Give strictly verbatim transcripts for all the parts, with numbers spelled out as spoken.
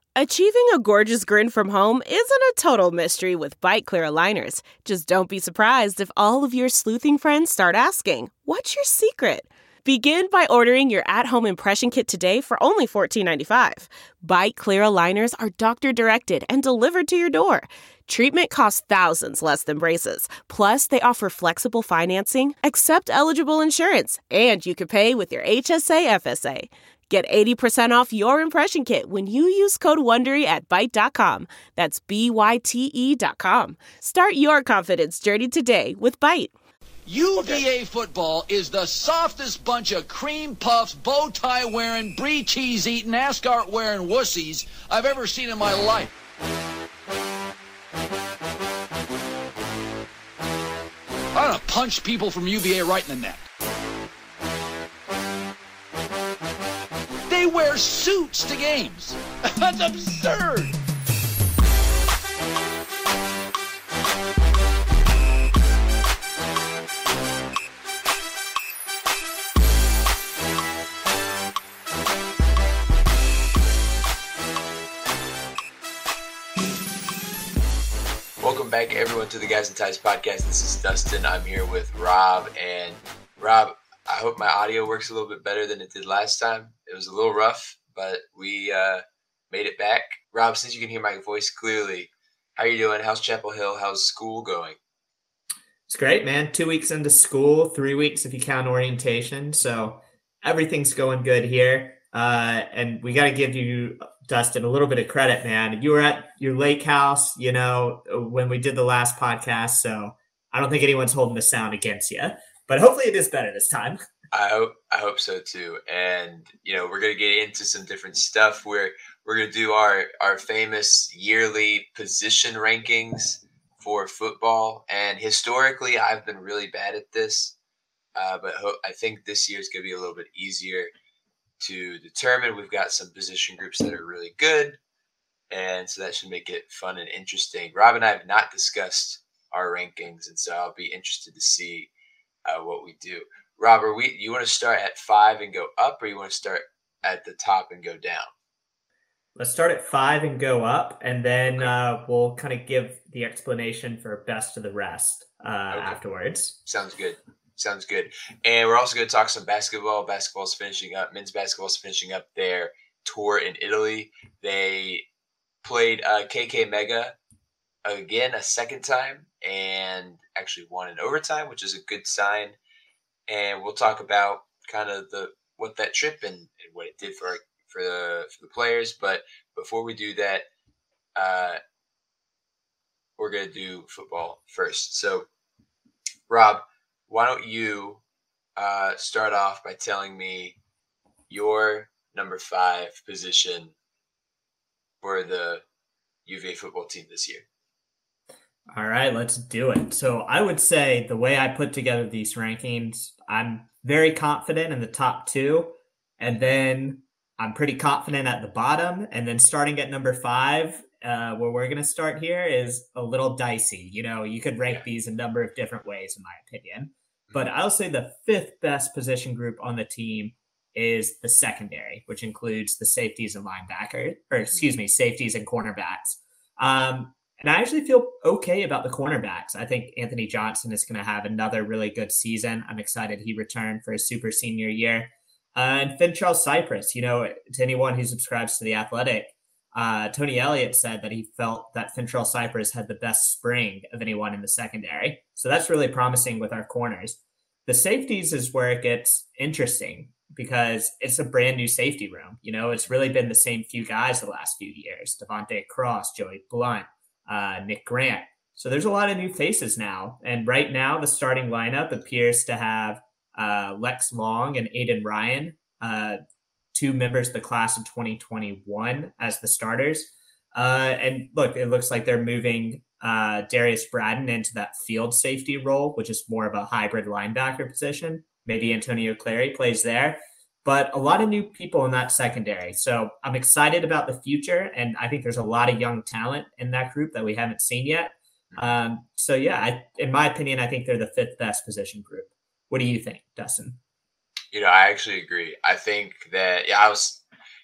Achieving a gorgeous grin from home isn't a total mystery with Byte Clear aligners. Just don't be surprised if all of your sleuthing friends start asking, "What's your secret?" Begin by ordering your at-home impression kit today for only fourteen ninety-five. Byte Clear aligners are doctor-directed and delivered to your door. Treatment costs thousands less than braces. Plus, they offer flexible financing, accept eligible insurance, and you can pay with your H S A F S A. Get eighty percent off your impression kit when you use code WONDERY at Byte dot com. That's B Y T E dot com. Start your confidence journey today with Byte. U V A football is the softest bunch of cream puffs, bow tie wearing, brie cheese eating, ascot wearing wussies I've ever seen in my life. I'm gonna punch people from U V A right in the neck. They wear suits to games. That's absurd. Welcome back, everyone, to the Guys and Ties podcast. This is Dustin. I'm here with Rob. And Rob, I hope my audio works a little bit better than it did last time. It was a little rough, but we uh, made it back. Rob, since you can hear my voice clearly, how are you doing? How's Chapel Hill? How's school going? It's great, man. Two weeks into school, three weeks if you count orientation. So everything's going good here. Uh, and we got to give you, Dustin, a little bit of credit, man. You were at your lake house, you know, when we did the last podcast. So I don't think anyone's holding the sound against you. But hopefully it is better this time. I hope I hope so too. And you know, we're gonna get into some different stuff. We're we're gonna do our our famous yearly position rankings for football. And historically, I've been really bad at this, uh, but ho- I think this year is gonna be a little bit easier to determine. We've got some position groups that are really good, and so that should make it fun and interesting. Rob and I have not discussed our rankings, and so I'll be interested to see Uh, what we do. Robert, we you want to start at five and go up, or you want to start at the top and go down? Let's start at five and go up, and then okay. uh, we'll kind of give the explanation for best of the rest uh, okay. afterwards. Sounds good. Sounds good. And we're also going to talk some basketball. Basketball's finishing up. Men's basketball's finishing up their tour in Italy. They played uh, K K Mega again a second time and actually won in overtime, which is a good sign. And we'll talk about kind of the what that trip and, and what it did for for the for the players. But before we do that, uh, we're gonna do football first. So, Rob, why don't you uh, start off by telling me your number five position for the U V A football team this year? All right, let's do it. So I would say the way I put together these rankings, I'm very confident in the top two, and then I'm pretty confident at the bottom. And then starting at number five, uh, where we're going to start here, is a little dicey. You know, you could rank these a number of different ways, in my opinion. But I'll say the fifth best position group on the team is the secondary, which includes the safeties and linebackers, or excuse me, safeties and cornerbacks. Um, And I actually feel okay about the cornerbacks. I think Anthony Johnson is going to have another really good season. I'm excited he returned for his super senior year. Uh, and Finchell Cypress, you know, to anyone who subscribes to The Athletic, uh, Tony Elliott said that he felt that Finchell Cypress had the best spring of anyone in the secondary. So that's really promising with our corners. The safeties is where it gets interesting because it's a brand new safety room. You know, it's really been the same few guys the last few years: Devontae Cross, Joey Blunt, Uh, Nick Grant. So there's a lot of new faces now. And right now, the starting lineup appears to have uh, Lex Long and Aiden Ryan, uh, two members of the class of twenty twenty-one, as the starters. Uh, and look, it looks like they're moving uh, Darius Braden into that field safety role, which is more of a hybrid linebacker position. Maybe Antonio Clary plays there. But a lot of new people in that secondary. So I'm excited about the future, and I think there's a lot of young talent in that group that we haven't seen yet. Um, so, yeah, I, in my opinion, I think they're the fifth best position group. What do you think, Dustin? You know, I actually agree. I think that, yeah, I was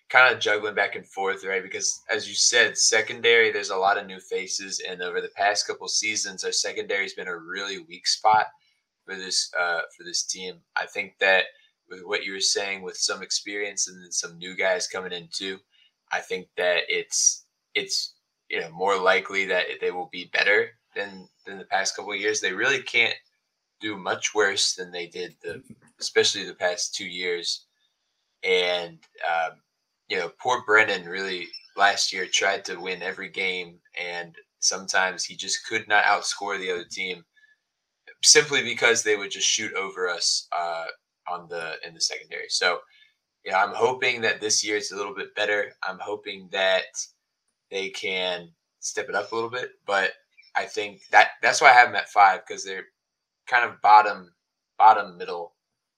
kind of juggling back and forth, right? Because as you said, secondary, there's a lot of new faces, and over the past couple seasons, our secondary's been a really weak spot for this uh, for this team. I think that with what you were saying, with some experience and then some new guys coming in too, I think that it's it's you know more likely that they will be better than than the past couple of years. They really can't do much worse than they did the especially the past two years. And um, you know, poor Brennan really last year tried to win every game, and sometimes he just could not outscore the other team simply because they would just shoot over us uh, on the in the secondary. So, you know, I'm hoping that this year it's a little bit better. I'm hoping that they can step it up a little bit, but I think that that's why I have them at five, because they're kind of bottom bottom middle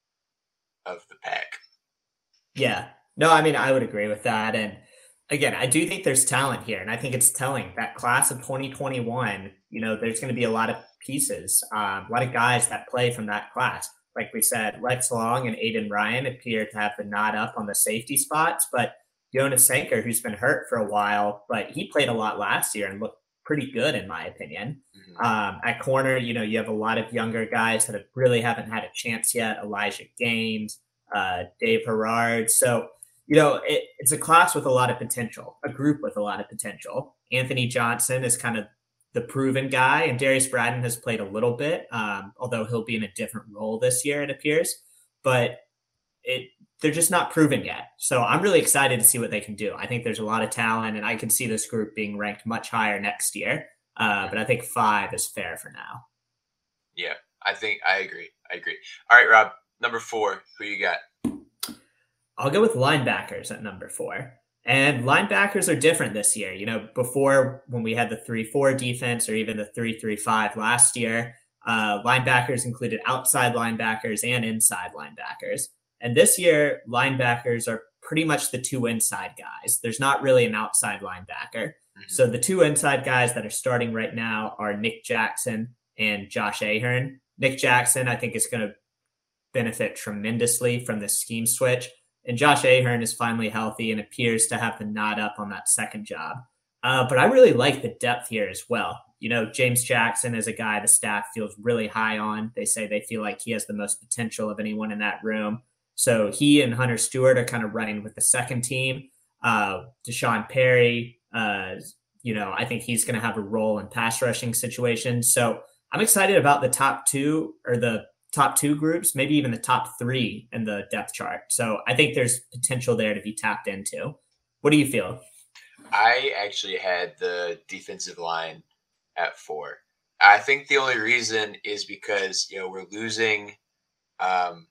of the pack. Yeah. No, I mean, I would agree with that. And again, I do think there's talent here. And I think it's telling that class of twenty twenty-one, you know, there's going to be a lot of pieces, um, a lot of guys that play from that class. Like we said, Lex Long and Aiden Ryan appear to have the nod up on the safety spots, but Jonas Sanker, who's been hurt for a while, but he played a lot last year and looked pretty good, in my opinion. Mm-hmm. Um, at corner, you know, you have a lot of younger guys that have really haven't had a chance yet. Elijah Gaines, uh, Dave Herrard. So, you know, it, it's a class with a lot of potential, a group with a lot of potential. Anthony Johnson is kind of the proven guy, and Darius Braden has played a little bit, um, although he'll be in a different role this year, it appears. But it they're just not proven yet. So I'm really excited to see what they can do. I think there's a lot of talent, and I can see this group being ranked much higher next year. Uh, but I think five is fair for now. Yeah, I think I agree. I agree. All right, Rob, number four, who you got? I'll go with linebackers at number four. And linebackers are different this year. You know, before when we had the three four defense or even the three three five last year, uh, linebackers included outside linebackers and inside linebackers. And this year, linebackers are pretty much the two inside guys. There's not really an outside linebacker. Mm-hmm. So the two inside guys that are starting right now are Nick Jackson and Josh Ahern. Nick Jackson, I think, is going to benefit tremendously from the scheme switch. And Josh Ahern is finally healthy and appears to have the nod up on that second job. Uh, but I really like the depth here as well. You know, James Jackson is a guy the staff feels really high on. They say they feel like he has the most potential of anyone in that room. So he and Hunter Stewart are kind of running with the second team. Uh, Deshaun Perry, uh, you know, I think he's going to have a role in pass rushing situations. So I'm excited about the top two or the top two groups, maybe even the top three in the depth chart. So I think there's potential there to be tapped into. What do you feel? I actually had the defensive line at four. I think the only reason is because, you know, we're losing, um,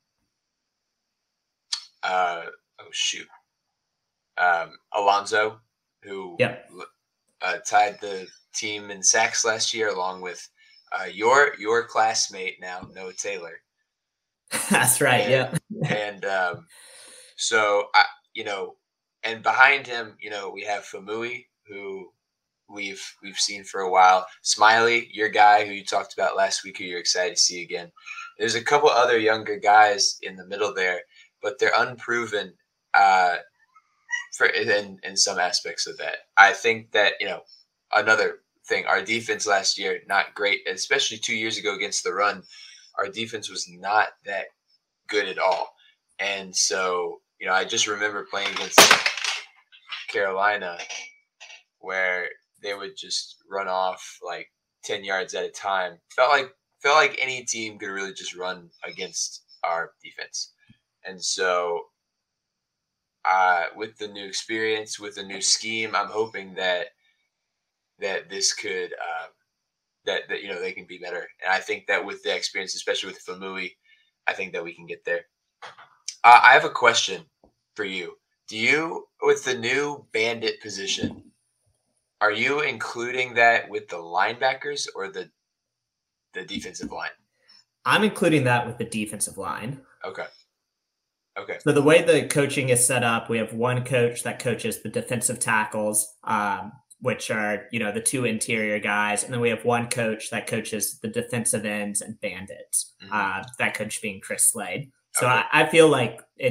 uh, oh shoot, um, Alonzo, who yep. uh, tied the team in sacks last year, along with uh, your your classmate now, Noah Taylor. That's right. And, yeah. and um, so I, you know, and behind him, you know, we have Famui, who we've we've seen for a while. Smiley, your guy who you talked about last week, who you're excited to see again. There's a couple other younger guys in the middle there, but they're unproven uh, for in, in some aspects of that. I think that, you know, another thing, our defense last year, not great, especially two years ago against the run. Our defense was not that good at all. And so, you know, I just remember playing against Carolina where they would just run off like ten yards at a time. Felt like felt like any team could really just run against our defense. And so uh, with the new experience, with the new scheme, I'm hoping that that this could uh, that that you know they can be better. And I think that with the experience, especially with Famui, I think that we can get there. Uh, I have a question for you. Do you, with the new bandit position, are you including that with the linebackers or the the defensive line? I'm including that with the defensive line. Okay. Okay. So the way the coaching is set up, we have one coach that coaches the defensive tackles, um, which are, you know, the two interior guys. And then we have one coach that coaches the defensive ends and bandits, mm-hmm. uh, that coach being Chris Slade. So okay. I, I feel like it's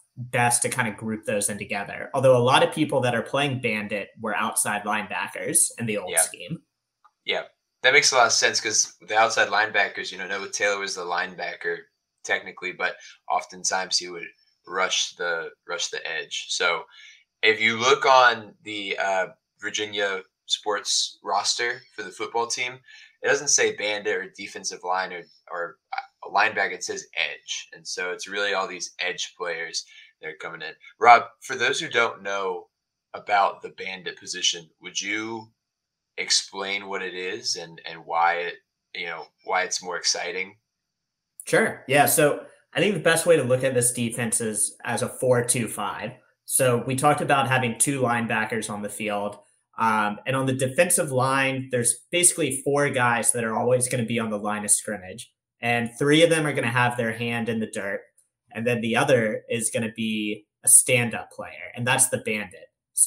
best to kind of group those in together. Although a lot of people that are playing Bandit were outside linebackers in the old Yeah. scheme. Yeah, that makes a lot of sense because the outside linebackers, you know, Noah Taylor was the linebacker technically, but oftentimes he would rush the rush the edge. So if you look on the uh, Virginia sports roster for the football team, it doesn't say bandit or defensive line or, or a linebacker. It says edge. And so it's really all these edge players that are coming in. Rob, for those who don't know about the bandit position, would you explain what it is and, and why it, you know, why it's more exciting? Sure. Yeah. So I think the best way to look at this defense is as a four two five. So we talked about having two linebackers on the field. Um, and on the defensive line, there's basically four guys that are always going to be on the line of scrimmage. And three of them are going to have their hand in the dirt. And then the other is going to be a stand-up player, and that's the bandit.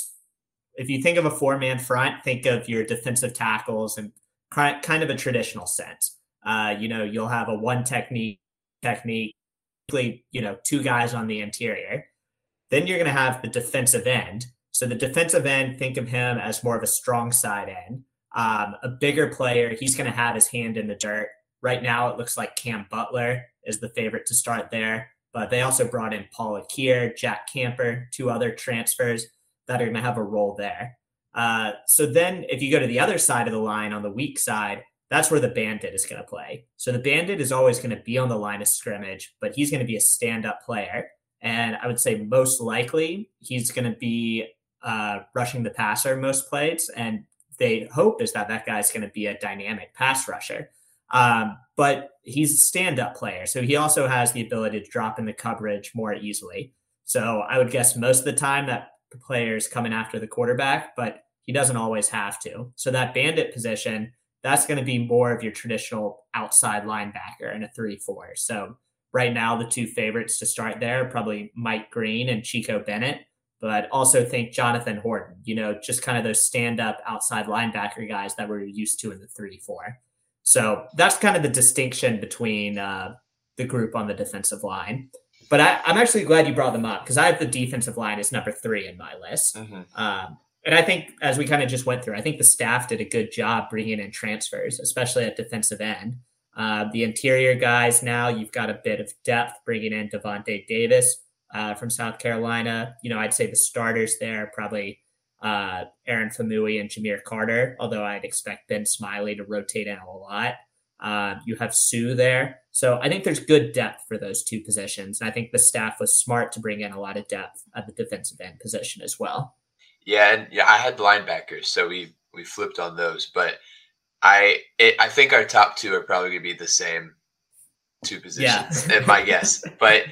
If you think of a four-man front, think of your defensive tackles and kind of a traditional sense. Uh, you know, you'll have a one technique, technique, you know, two guys on the interior. Then you're going to have the defensive end. So the defensive end, think of him as more of a strong side end, um, a bigger player. He's going to have his hand in the dirt. Right now, it looks like Cam Butler is the favorite to start there, but they also brought in Paul Akir, Jack Camper, two other transfers that are going to have a role there. Uh, so then if you go to the other side of the line on the weak side, that's where the bandit is going to play. So the bandit is always going to be on the line of scrimmage, but he's going to be a stand-up player. And I would say most likely he's going to be uh, rushing the passer most plays. And they hope is that that guy's going to be a dynamic pass rusher. Um, but he's a stand-up player. So he also has the ability to drop in the coverage more easily. So I would guess most of the time that the player's coming after the quarterback, but he doesn't always have to. So that bandit position, that's going to be more of your traditional outside linebacker in a three four. So right now, the two favorites to start there are probably Mike Green and Chico Bennett, but also think Jonathan Horton, you know, just kind of those stand-up outside linebacker guys that we're used to in the three four. So that's kind of the distinction between uh, the group on the defensive line. But I, I'm actually glad you brought them up because I have the defensive line as number three in my list. Mm-hmm. Um, and I think as we kind of just went through, I think the staff did a good job bringing in transfers, especially at defensive end. Uh, the interior guys now, you've got a bit of depth bringing in Devontae Davis uh, from South Carolina. You know, I'd say the starters there probably uh, Aaron Famui and Jameer Carter, although I'd expect Ben Smiley to rotate in a lot. Uh, you have Sue there. So I think there's good depth for those two positions. And I think the staff was smart to bring in a lot of depth at the defensive end position as well. Yeah, and yeah, I had linebackers, so we we flipped on those. But I it, I think our top two are probably going to be the same two positions, yeah. my guess. But,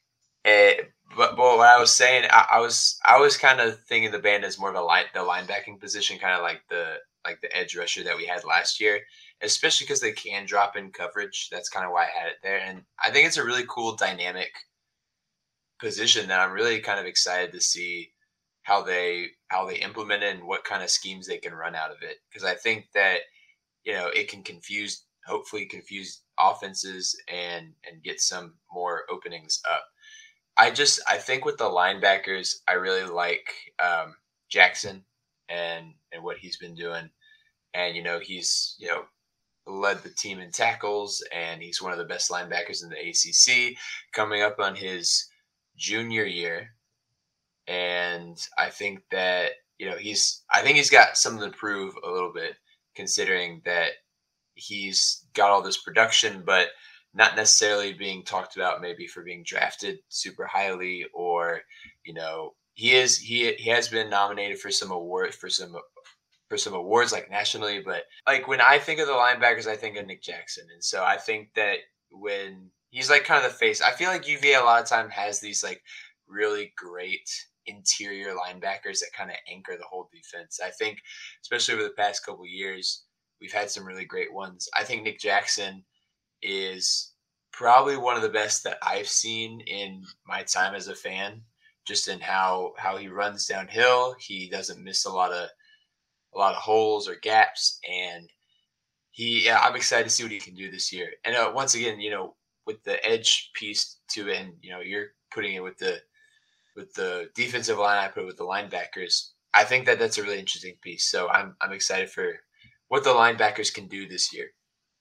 uh, but but what I was saying, I, I was I was kind of thinking the band as more of a line the linebacking position, kind of like the like the edge rusher that we had last year, especially because they can drop in coverage. That's kind of why I had it there, and I think it's a really cool dynamic position that I'm really kind of excited to see how they how they implement it and what kind of schemes they can run out of it. Because I think that, you know, it can confuse, hopefully confuse offenses and and get some more openings up. I just I think with the linebackers, I really like um, Jackson and and what he's been doing. And, you know, he's, you know, led the team in tackles, and he's one of the best linebackers in the A C C, coming up on his junior year. And I think that, you know, he's, I think he's got something to prove a little bit, considering that he's got all this production, but not necessarily being talked about maybe for being drafted super highly, or, you know, he is, he, he has been nominated for some award, for some, for some awards like nationally, but like when I think of the linebackers, I think of Nick Jackson. And so I think that when he's like kind of the face, I feel like U V A a lot of time has these like really great interior linebackers that kind of anchor the whole defense. I think, especially over the past couple of years, we've had some really great ones. I think Nick Jackson is probably one of the best that I've seen in my time as a fan, just in how how he runs downhill. He doesn't miss a lot of a lot of holes or gaps, and he yeah, I'm excited to see what he can do this year. And uh, once again, you know, with the edge piece to it, and you know, you're putting it with the with the defensive line, I put with the linebackers. I think that that's a really interesting piece. So I'm I'm excited for what the linebackers can do this year.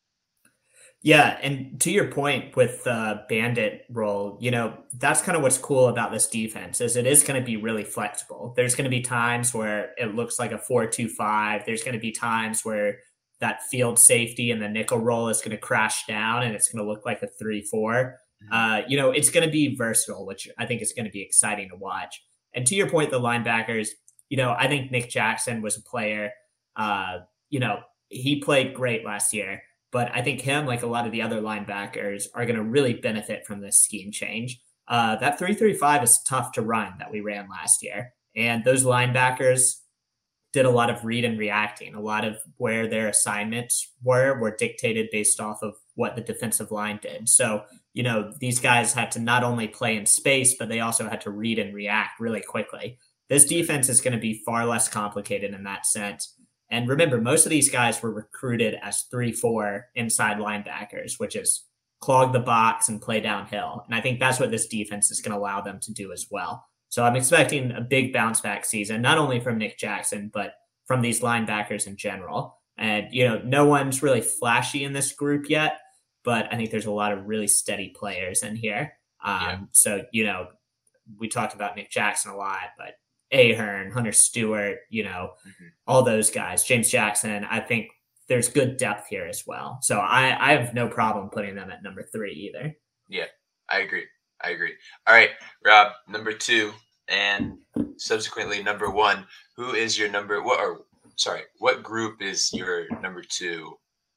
Yeah, and to your point with the bandit role, you know, that's kind of what's cool about this defense is it is going to be really flexible. There's going to be times where it looks like a four two five. There's going to be times where that field safety and the nickel roll is going to crash down and it's going to look like a three four. Mm-hmm. Uh, you know, it's going to be versatile, which I think is going to be exciting to watch. And to your point, the linebackers, you know, I think Nick Jackson was a player, uh, you know, he played great last year. But I think him, like a lot of the other linebackers, are going to really benefit from this scheme change. Uh, that three three five is tough to run that we ran last year. And those linebackers did a lot of read and reacting. A lot of where their assignments were were dictated based off of what the defensive line did. So, you know, these guys had to not only play in space, but they also had to read and react really quickly. This defense is going to be far less complicated in that sense. And remember, most of these guys were recruited as three four inside linebackers, which is clog the box and play downhill. And I think that's what this defense is going to allow them to do as well. So I'm expecting a big bounce back season, not only from Nick Jackson, but from these linebackers in general. And, you know, no one's really flashy in this group yet, but I think there's a lot of really steady players in here. Um, yeah. So, you know, we talked about Nick Jackson a lot, but Ahern, Hunter Stewart, you know, mm-hmm. all those guys, James Jackson, I think there's good depth here as well. So I, I have no problem putting them at number three either. Yeah, I agree. I agree. All right, Rob, number two and subsequently number one. Who is your number what or sorry, what group is your number two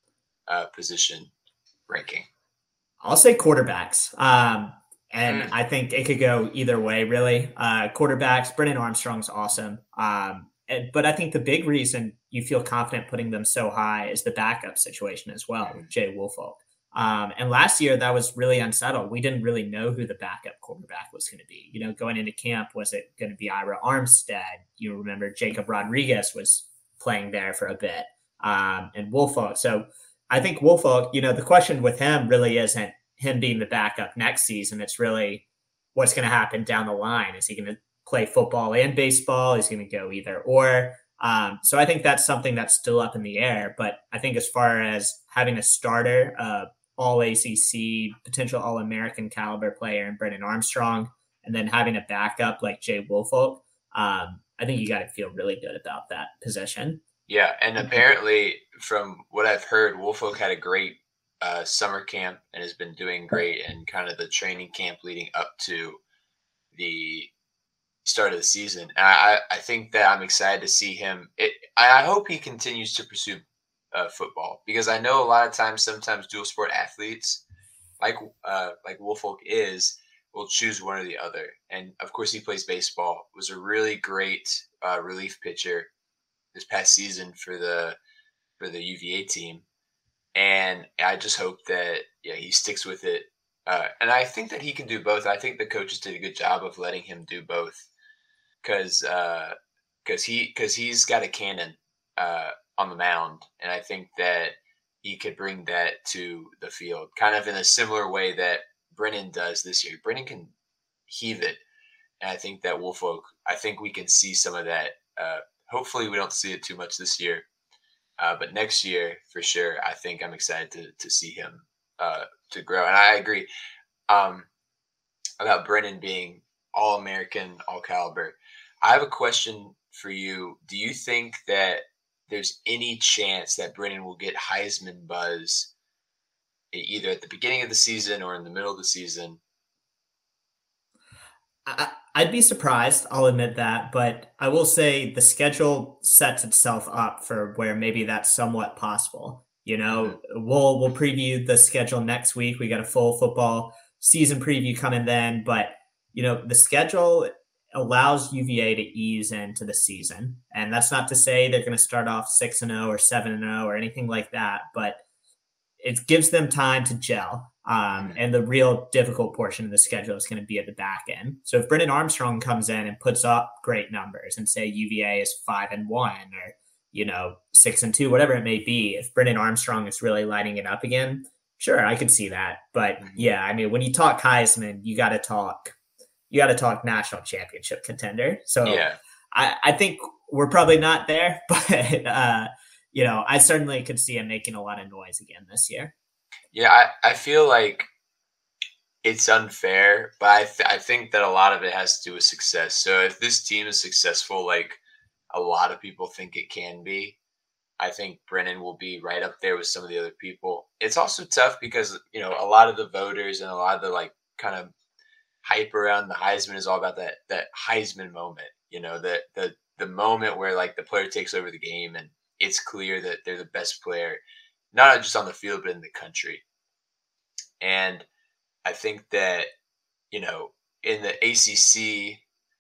uh, position ranking? I'll say quarterbacks. Um And mm. I think it could go either way, really. Uh, quarterbacks, Brennan Armstrong's awesome. Um, and, but I think the big reason you feel confident putting them so high is the backup situation as well with Jay Woolfolk. Um, and last year, that was really unsettled. We didn't really know who the backup quarterback was going to be. You know, going into camp, was it going to be Ira Armstead? You remember Jacob Rodriguez was playing there for a bit, um, and Woolfolk. So I think Woolfolk, you know, the question with him really isn't him being the backup next season. It's really what's going to happen down the line. Is he going to play football and baseball? Is he going to go either or? Um, so I think that's something that's still up in the air. But I think as far as having a starter, uh, all A C C, potential All-American caliber player in Brennan Armstrong, and then having a backup like Jay Woolfolk, um, I think you got to feel really good about that position. Yeah, and apparently from what I've heard, Woolfolk had a great Uh, summer camp and has been doing great in kind of the training camp leading up to the start of the season. And I, I think that I'm excited to see him. It, I hope he continues to pursue uh, football because I know a lot of times, sometimes dual sport athletes like uh, like Woolfolk is will choose one or the other. And of course, he plays baseball. Was a really great uh, relief pitcher this past season for the for the U V A team. And I just hope that, yeah, he sticks with it. Uh, and I think that he can do both. I think the coaches did a good job of letting him do both because uh, cause he, cause he's got a cannon uh, on the mound. And I think that he could bring that to the field kind of in a similar way that Brennan does this year. Brennan can heave it. And I think that Woolfolk, I think we can see some of that. Uh, hopefully we don't see it too much this year. Uh, but next year, for sure, I think I'm excited to to see him uh, to grow. And I agree um, about Brennan being all-American, all-caliber. I have a question for you. Do you think that there's any chance that Brennan will get Heisman buzz either at the beginning of the season or in the middle of the season? I, I'd be surprised. I'll admit that, but I will say the schedule sets itself up for where maybe that's somewhat possible. You know, we'll we'll preview the schedule next week. We got a full football season preview coming then, but you know, the schedule allows U V A to ease into the season, and that's not to say they're going to start off six and zero or seven and zero or anything like that, but it gives them time to gel. Um, and the real difficult portion of the schedule is going to be at the back end. So if Brennan Armstrong comes in and puts up great numbers and say U V A is five and one or, you know, six and two, whatever it may be, if Brennan Armstrong is really lighting it up again, sure, I could see that. But yeah, I mean, when you talk Heisman, you got to talk, you got to talk national championship contender. So Yeah. I, I think we're probably not there, but uh, you know, I certainly could see him making a lot of noise again this year. Yeah, I, I feel like it's unfair, but I, th- I think that a lot of it has to do with success. So if this team is successful, like a lot of people think it can be, I think Brennan will be right up there with some of the other people. It's also tough because, you know, a lot of the voters and a lot of the like kind of hype around the Heisman is all about that that Heisman moment, you know, the the the moment where like the player takes over the game and it's clear that they're the best player, not just on the field, but in the country. And I think that, you know, in the A C C,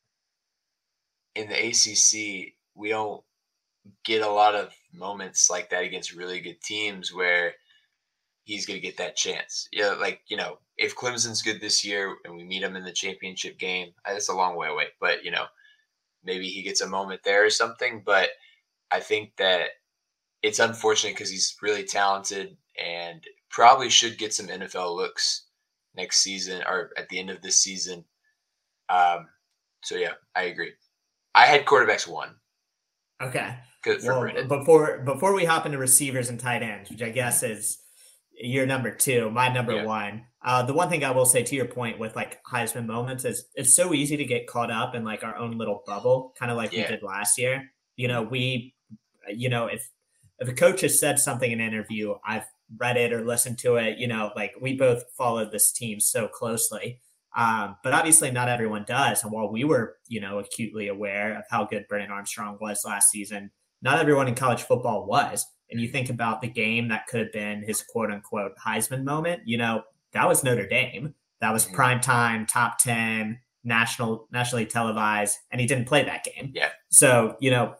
in the A C C, we don't get a lot of moments like that against really good teams where he's going to get that chance. Yeah, like, you know, if Clemson's good this year and we meet him in the championship game, that's a long way away. But, you know, maybe he gets a moment there or something. But I think that it's unfortunate because he's really talented and probably should get some N F L looks next season or at the end of this season. Um, so, yeah, I agree. I had quarterbacks one. Okay. Good for well, Brennan. Before, before we hop into receivers and tight ends, which I guess is your number two, my number Yeah. one. Uh, the one thing I will say to your point with like Heisman moments is it's so easy to get caught up in like our own little bubble, kind of like Yeah. we did last year. You know, we, you know, if, if a coach has said something in an interview, I've read it or listened to it, you know, like we both followed this team so closely. Um, but obviously not everyone does. And while we were, you know, acutely aware of how good Brennan Armstrong was last season, not everyone in college football was. And you think about the game that could have been his quote unquote Heisman moment, you know, that was Notre Dame. That was prime time, top ten, national, nationally televised, and he didn't play that game. Yeah. So, you know,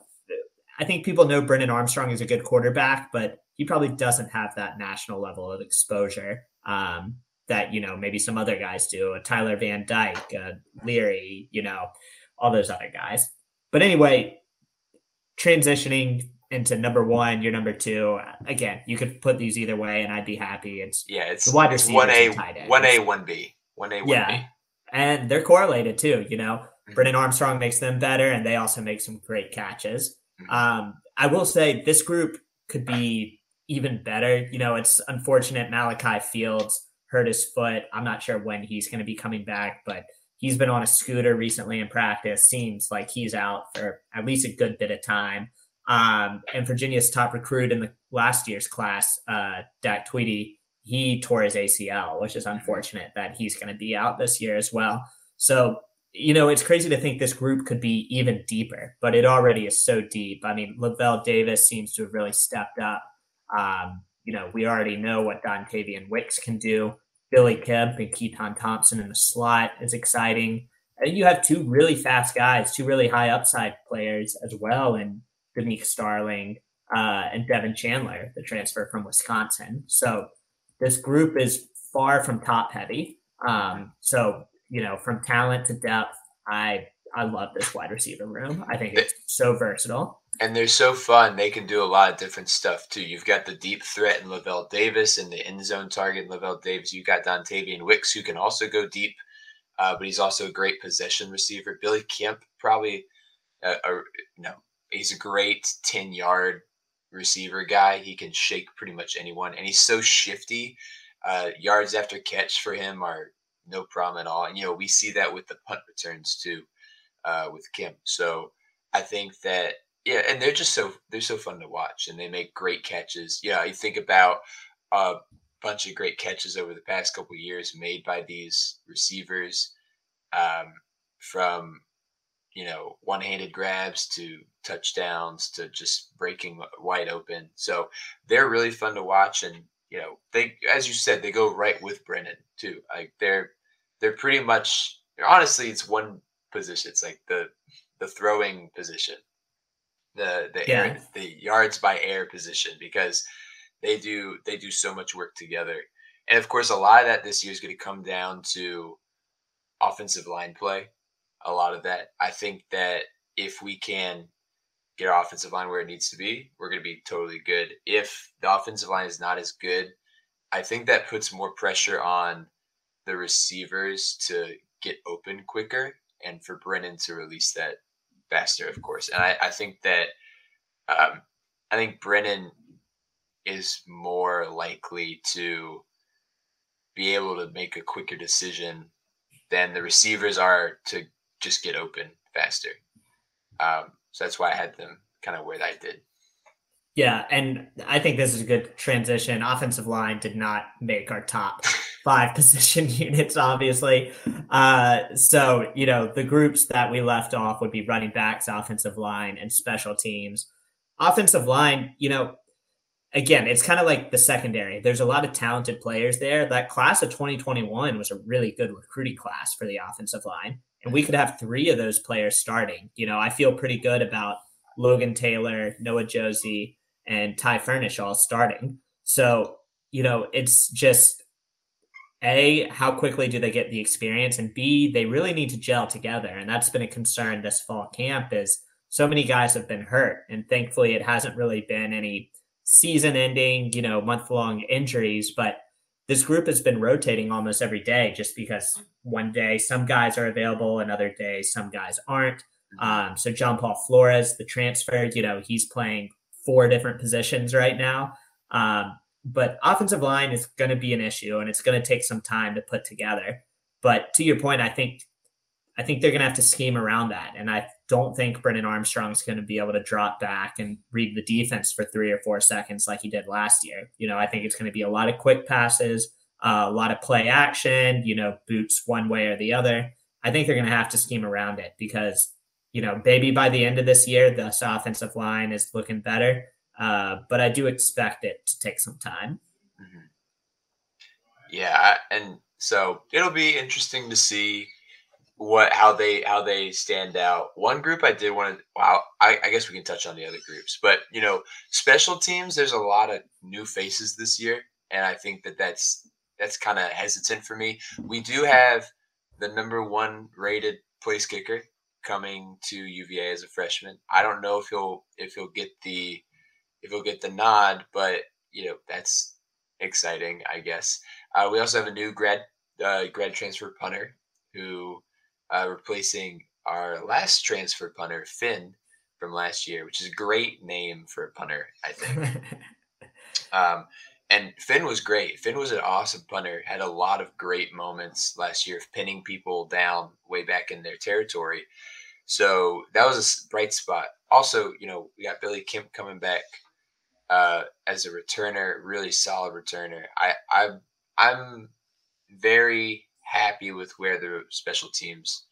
I think people know Brennan Armstrong is a good quarterback, but he probably doesn't have that national level of exposure um, that, you know, maybe some other guys do. A Tyler Van Dyke, uh, Leary, you know, all those other guys. But anyway, transitioning into number one, you're number two. Again, you could put these either way, and I'd be happy. It's yeah, it's the wide it's receivers one A, and tight ends. one A, one B, one A, one B. Yeah, and they're correlated too. You know, Mhm. Brennan Armstrong makes them better, and they also make some great catches. Mhm. Um, I will say this group could be even better. You know, it's unfortunate Malachi Fields hurt his foot. I'm not sure when he's going to be coming back, but he's been on a scooter recently in practice. Seems like he's out for at least a good bit of time. Um, and Virginia's top recruit in the last year's class, uh, Dak Tweedy, he tore his A C L, which is unfortunate that he's going to be out this year as well. So, you know, it's crazy to think this group could be even deeper, but it already is so deep. I mean, Lavelle Davis seems to have really stepped up. Um, you know, we already know what Dontavian Wicks can do. Billy Kemp and Keaton Thompson in the slot is exciting. And you have two really fast guys, two really high upside players as well, and Danique Starling uh, and Devin Chandler, the transfer from Wisconsin. So this group is far from top heavy. Um, so, you know, from talent to depth, I I love this wide receiver room. I think it's so versatile. And they're so fun. They can do a lot of different stuff, too. You've got the deep threat in Lavelle Davis and the end zone target in Lavelle Davis. You've got Dontavian Wicks, who can also go deep, uh, but he's also a great possession receiver. Billy Kemp, probably, a, a, you know, he's a great ten-yard receiver guy. He can shake pretty much anyone, and he's so shifty. Uh, yards after catch for him are no problem at all. And, you know, we see that with the punt returns, too, uh, with Kemp. So I think that, yeah, and they're just so they're so fun to watch, and they make great catches. Yeah, you think about a bunch of great catches over the past couple of years made by these receivers, um, from you know one-handed grabs to touchdowns to just breaking wide open. So they're really fun to watch, and you know they, as you said, they go right with Brennan too. Like they're they're pretty much honestly, it's one position. It's like the the throwing position. the the Yeah. air, the yards by air position, because they do they do so much work together. And of course, a lot of that this year is going to come down to offensive line play. A lot of that. I think that if we can get our offensive line where it needs to be, we're going to be totally good. If the offensive line is not as good, I think that puts more pressure on the receivers to get open quicker and for Brennan to release that faster, of course. And I, I think that um, I think Brennan is more likely to be able to make a quicker decision than the receivers are to just get open faster. Um, so that's why I had them kind of where I did. Yeah, and I think this is a good transition. Offensive line did not make our top five position units, obviously. Uh, so, you know, the groups that we left off would be running backs, offensive line, and special teams. Offensive line, you know, again, it's kind of like the secondary. There's a lot of talented players there. That class of twenty twenty-one was a really good recruiting class for the offensive line. And we could have three of those players starting. You know, I feel pretty good about Logan Taylor, Noah Josie, and Ty Furnish all starting. So, you know, it's just A, how quickly do they get the experience? And B, they really need to gel together. And that's been a concern this fall camp is so many guys have been hurt. And thankfully it hasn't really been any season ending, you know, month long injuries, but this group has been rotating almost every day just because one day some guys are available, another day some guys aren't. Um, so John Paul Flores, the transfer, you know, he's playing four different positions right now. Um, but offensive line is going to be an issue and it's going to take some time to put together. But to your point, I think, I think they're going to have to scheme around that. And I don't think Brennan Armstrong's going to be able to drop back and read the defense for three or four seconds like he did last year. You know, I think it's going to be a lot of quick passes, uh, a lot of play action, you know, boots one way or the other. I think they're going to have to scheme around it because, you know, maybe by the end of this year, this offensive line is looking better. Uh, but I do expect it to take some time. Mm-hmm. Yeah. And so it'll be interesting to see what, how they, how they stand out. One group I did want to, wow, I, I guess we can touch on the other groups, but you know, special teams, there's a lot of new faces this year. And I think that that's, that's kind of hesitant for me. We do have the number one rated place kicker coming to U V A as a freshman. I don't know if he'll if he'll get the if he'll get the nod, but you know that's exciting, I guess. Uh, we also have a new grad uh, grad transfer punter who uh, replacing our last transfer punter Finn from last year, which is a great name for a punter, I think. um, and Finn was great. Finn was an awesome punter. Had a lot of great moments last year of pinning people down way back in their territory. So that was a bright spot. Also, you know, we got Billy Kemp coming back uh, as a returner, really solid returner. I, I, I'm very happy with where the special teams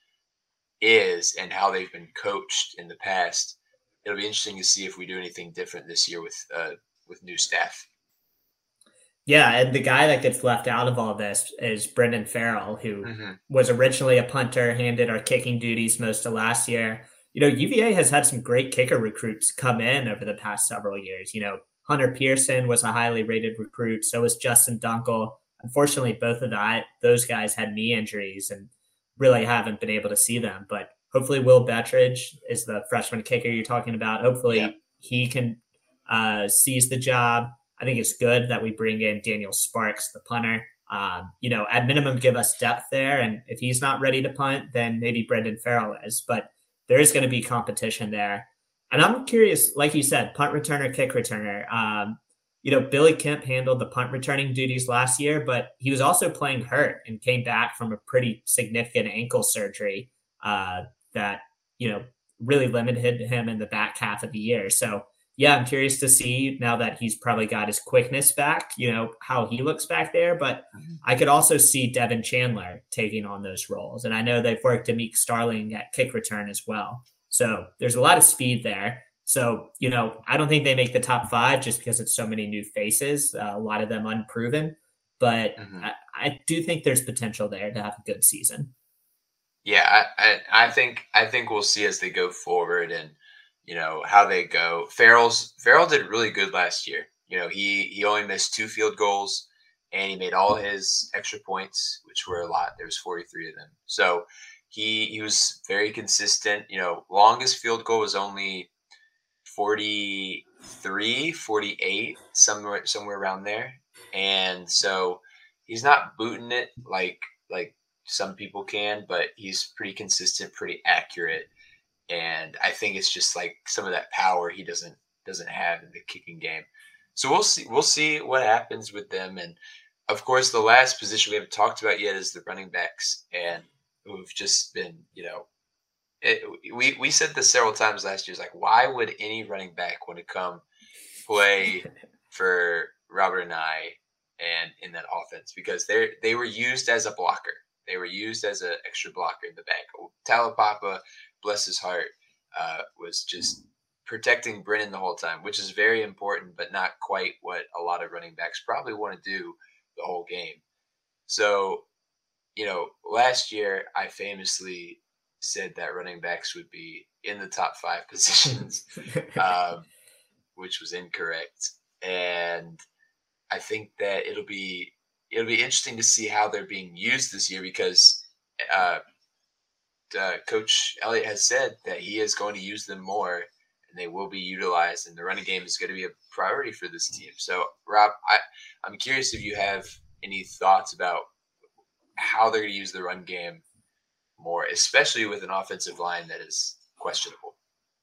is and how they've been coached in the past. It'll be interesting to see if we do anything different this year with uh, with new staff. Yeah, and the guy that gets left out of all this is Brendan Farrell, who mm-hmm. was originally a punter, handed our kicking duties most of last year. You know, U V A has had some great kicker recruits come in over the past several years. You know, Hunter Pearson was a highly rated recruit. So was Justin Dunkel. Unfortunately, both of that, those guys had knee injuries and really haven't been able to see them. But hopefully Will Bettridge is the freshman kicker you're talking about. Hopefully yeah. he can uh, seize the job. I think it's good that we bring in Daniel Sparks, the punter. Um, you know, at minimum, give us depth there. And if he's not ready to punt, then maybe Brendan Farrell is. But there is going to be competition there. And I'm curious, like you said, punt returner, kick returner. Um, you know, Billy Kemp handled the punt returning duties last year, but he was also playing hurt and came back from a pretty significant ankle surgery uh, that, you know, really limited him in the back half of the year. So, yeah, I'm curious to see now that he's probably got his quickness back, you know, how he looks back there. But I could also see Devin Chandler taking on those roles. And I know they've worked Amik Starling at kick return as well. So there's a lot of speed there. So, you know, I don't think they make the top five just because it's so many new faces, uh, a lot of them unproven. But mm-hmm. I, I do think there's potential there to have a good season. Yeah, I, I, I think I think we'll see as they go forward and, you know, how they go. Farrell's Farrell did really good last year. You know, he, he only missed two field goals and he made all his extra points, which were a lot. There was forty-three of them. So he he was very consistent. You know, longest field goal was only forty-three, forty-eight, somewhere somewhere around there. And so he's not booting it like like some people can, but he's pretty consistent, pretty accurate. And I think it's just like some of that power he doesn't doesn't have in the kicking game. So we'll see we'll see what happens with them. And of course, the last position we haven't talked about yet is the running backs, and who've just been, you know, it, we we said this several times last year. It's like, why would any running back want to come play for Robert and I and in that offense? Because they they were used as a blocker. They were used as an extra blocker in the back. Talapapa, bless his heart, uh, was just protecting Brennan the whole time, which is very important, but not quite what a lot of running backs probably want to do the whole game. So, you know, last year I famously said that running backs would be in the top five positions, um, which was incorrect. And I think that it'll be it'll be interesting to see how they're being used this year, because uh, uh, Coach Elliott has said that he is going to use them more, and they will be utilized, and the running game is going to be a priority for this team. So, Rob, I, I'm curious if you have any thoughts about how they're going to use the run game more, especially with an offensive line that is questionable.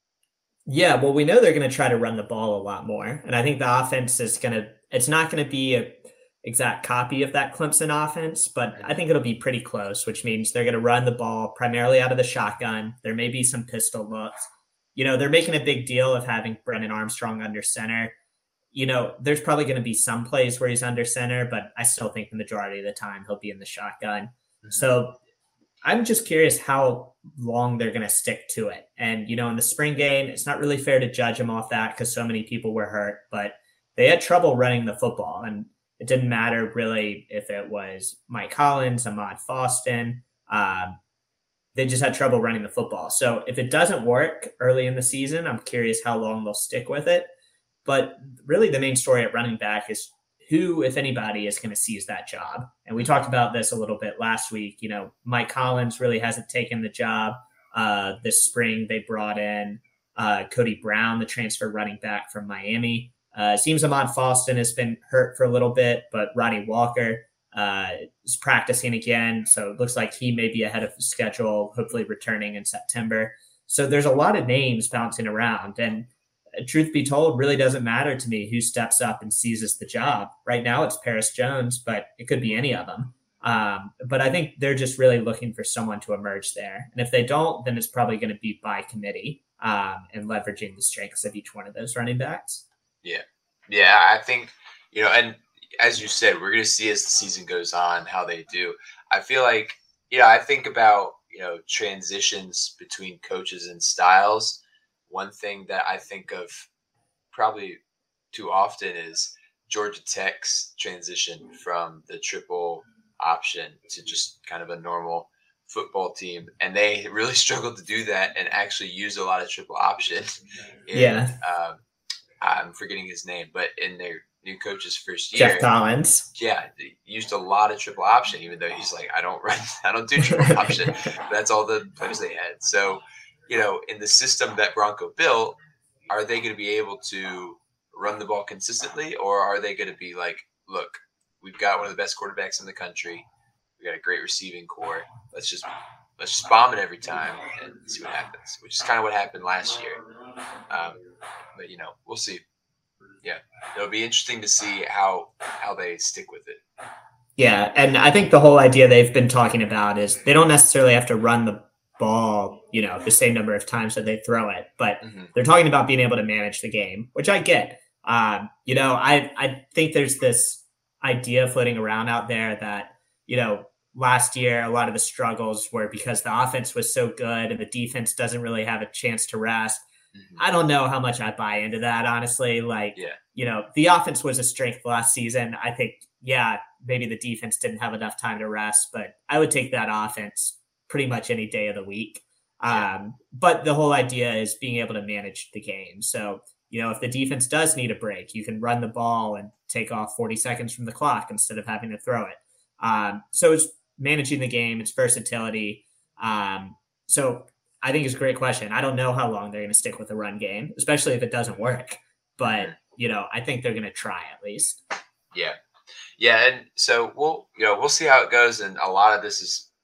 Yeah, well, we know they're going to try to run the ball a lot more, and I think the offense is going to – it's not going to be a exact copy of that Clemson offense, but I think it'll be pretty close, which means they're going to run the ball primarily out of the shotgun. There may be some pistol looks. You know, they're making a big deal of having Brennan Armstrong under center. You know, there's probably going to be some plays where he's under center, but I still think the majority of the time he'll be in the shotgun. Mm-hmm. So I'm just curious how long they're going to stick to it. And, you know, in the spring game, it's not really fair to judge them off that because so many people were hurt, but they had trouble running the football. And it didn't matter really if it was Mike Collins, Ahmad Faustin. Um, they just had trouble running the football. So if it doesn't work early in the season, I'm curious how long they'll stick with it. But really the main story at running back is who, if anybody, is going to seize that job. And we talked about this a little bit last week. You know, Mike Collins really hasn't taken the job. Uh, this spring, they brought in uh, Cody Brown, the transfer running back from Miami. Uh, it seems Ahmad Faustin has been hurt for a little bit, but Rodney Walker uh, is practicing again. So it looks like he may be ahead of the schedule, hopefully returning in September. So there's a lot of names bouncing around. And truth be told, really doesn't matter to me who steps up and seizes the job. Right now it's Paris Jones, but it could be any of them. Um, but I think they're just really looking for someone to emerge there. And if they don't, then it's probably going to be by committee um, and leveraging the strengths of each one of those running backs. Yeah. Yeah, I think, you know, and as you said, we're going to see as the season goes on how they do. I feel like, you know, I think about, you know, transitions between coaches and styles. One thing that I think of probably too often is Georgia Tech's transition from the triple option to just kind of a normal football team. And they really struggled to do that and actually use a lot of triple option. In, yeah. Um, I'm forgetting his name, but in their new coach's first year, Jeff Collins. Yeah, they used a lot of triple option, even though he's like, I don't run, I don't do triple option. That's all the players they had. So, you know, in the system that Bronco built, are they going to be able to run the ball consistently, or are they going to be like, look, we've got one of the best quarterbacks in the country, we got a great receiving core, let's just let's just bomb it every time and see what happens, which is kind of what happened last year. Um, but you know, we'll see. Yeah, it'll be interesting to see how how they stick with it. Yeah, and I think the whole idea they've been talking about is they don't necessarily have to run the ball, you know, the same number of times that they throw it, but mm-hmm. they're talking about being able to manage the game, which I get. Um, you know, I I think there's this idea floating around out there that, you know, last year a lot of the struggles were because the offense was so good and the defense doesn't really have a chance to rest. Mm-hmm. I don't know how much I buy into that, honestly. Like, yeah. you know, the offense was a strength last season. I think, yeah, maybe the defense didn't have enough time to rest, but I would take that offense pretty much any day of the week. Yeah. Um, but the whole idea is being able to manage the game. So, you know, if the defense does need a break, you can run the ball and take off forty seconds from the clock instead of having to throw it. Um, so it's managing the game, it's versatility. Um, so I think it's a great question. I don't know how long they're going to stick with the run game, especially if it doesn't work. But, you know, I think they're going to try at least. Yeah. Yeah. And so we'll, you know, we'll see how it goes. And a lot of this is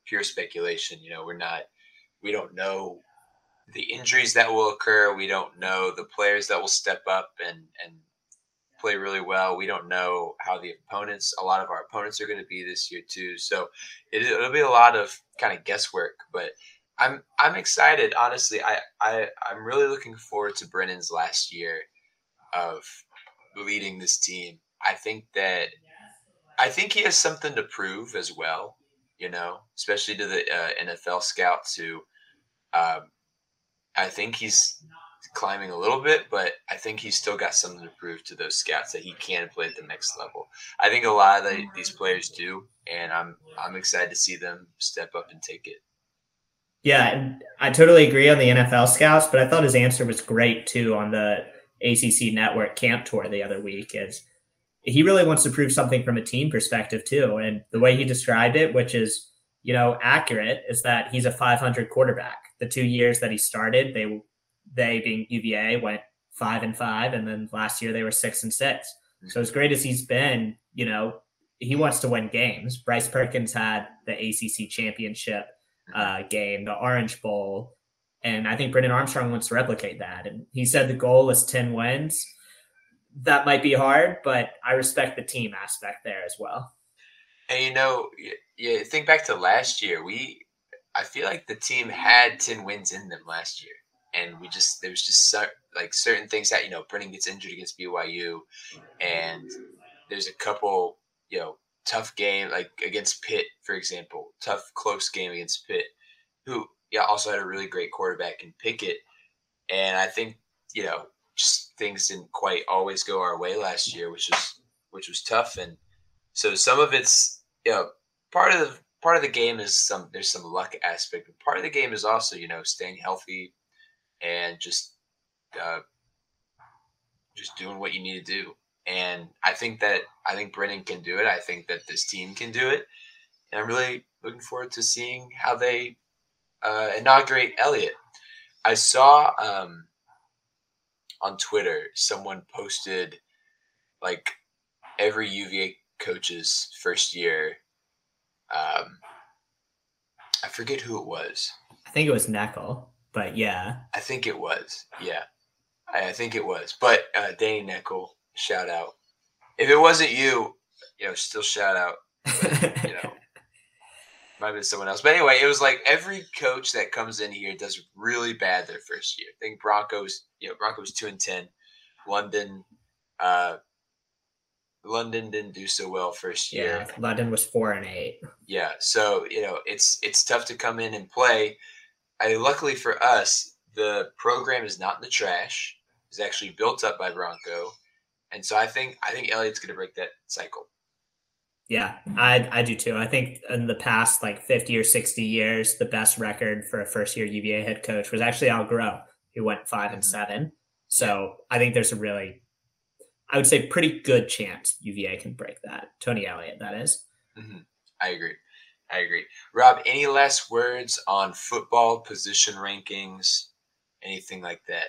pure speculation. You know, we're not, we don't know the injuries that will occur. We don't know the players that will step up and, and play really well. We don't know how the opponents, a lot of our opponents are going to be this year too. So it, it'll be a lot of kind of guesswork, but I'm, I'm excited. Honestly, I, I, I'm really looking forward to Brennan's last year of leading this team. I think that, I think he has something to prove as well, you know, especially to the uh, N F L scouts who, um, I think he's climbing a little bit, but I think he's still got something to prove to those scouts that he can play at the next level. I think a lot of the, these players do, and I'm I'm excited to see them step up and take it. Yeah, and I totally agree on the N F L scouts, but I thought his answer was great too on the A C C Network camp tour the other week. Is he really wants to prove something from a team perspective too, and the way he described it, which is, you know, accurate, is that he's a five hundred quarterback. The two years that he started, they, they being U V A, went five and five, and then last year they were six and six. So as great as he's been, you know, he wants to win games. Bryce Perkins had the A C C championship uh, game, the Orange Bowl, and I think Brennan Armstrong wants to replicate that. And he said the goal is ten wins. That might be hard, but I respect the team aspect there as well. And you know, you think back to last year, we, I feel like the team had ten wins in them last year. And we just, there was just so, like certain things that, you know, Brennan gets injured against B Y U. And there's a couple, you know, tough game, like against Pitt, for example, tough, close game against Pitt, who yeah, also had a really great quarterback in Pickett. And I think, you know, just things didn't quite always go our way last year, which was, which was tough. And so some of it's, you know, part of the, part of the game is some, there's some luck aspect, but part of the game is also, you know, staying healthy and just, uh, just doing what you need to do. And I think that, I think Brennan can do it. I think that this team can do it. And I'm really looking forward to seeing how they uh, inaugurate Elliott. I saw um, on Twitter, someone posted like every U V A coach's first year. Um, I forget who it was. I think it was Neckel, but yeah. I think it was. Yeah. I, I think it was. But uh, Danny Neckel, shout out. If it wasn't you, you know, still shout out. But, you know, might have been someone else. But anyway, it was like every coach that comes in here does really bad their first year. I think Broncos, you know, Broncos two and ten. London, uh, London didn't do so well first year. Yeah, London was four and eight. Yeah, so you know it's it's tough to come in and play. I, luckily for us, the program is not in the trash. It's actually built up by Bronco, and so I think I think Elliott's going to break that cycle. Yeah, I I do too. I think in the past like fifty or sixty years, the best record for a first year U V A head coach was actually Al Groh, who went five and seven. So I think there's a really, I would say, pretty good chance U V A can break that. Tony Elliott, that is. Mm-hmm. I agree. I agree. Rob, any last words on football position rankings, anything like that?